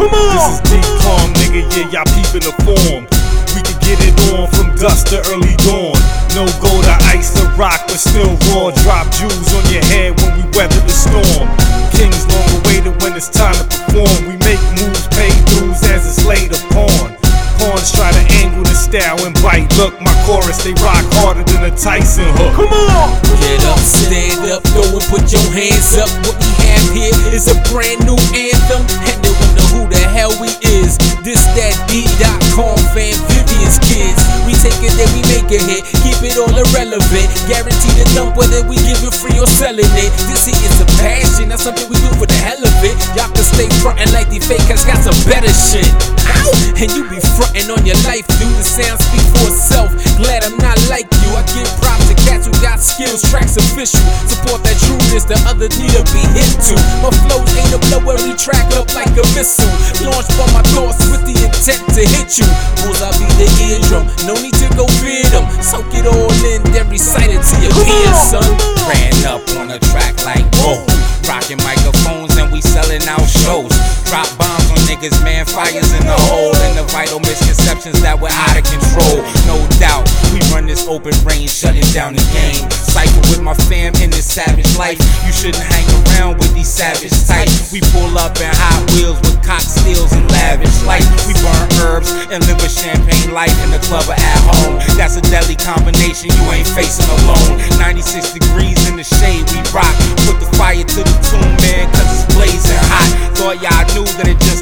Come on. This is deep calm, nigga, yeah, y'all peeping the form. We can get it on from dusk to early dawn. No gold or ice or rock, but still raw. Drop jewels on your head when we weather the storm. Kings long awaited when it's time to perform. We make moves, pay dues as it's laid upon. Pawns try to angle the style and bite. Look, my chorus, they rock harder than a Tyson hook. Come on. Get up, stand up, go and put your hands up. What we have here is a brand new anthem, and they wonder who the hell we is. This that D.com Amphibians kids. We take it, then we make a hit. Keep it all irrelevant. Guaranteed to dump whether we give it free or selling it. This here is a passion, that's something we do for the hell of it. Y'all can stay frontin' like the fake cats got some better shit. Ow! And you be frontin' on your life, dude. The sound speak for itself. Glad I'm not like you. I give props to cats who got skills. Tracks official. Support that trueness the other need to be hit to. My flows ain't a blow every track up like a missile. Launched by my thoughts with the intent to hit you. Bulls, I be the eardrum. No need to go feed them. Soak it all in, then recite it to your ears, son. Ran up on a track like whoa. Rocking microphones and we selling out shows. Drop bombs on niggas, man, fires in the hole. And the vital misconceptions that we're out of control. No doubt, we run this open range, shutting down the game. Cycle with my fam in this savage life. You shouldn't hang around with these savage types. We pull up in Hot Wheels with cocktails and lavish life. We burn herbs and live a champagne life in the club or at home. That's a deadly combination you ain't facing alone. 96 degrees in the shade, we rock. Put the fire to the tune, man, cause it's blazing hot. Thought y'all knew that it just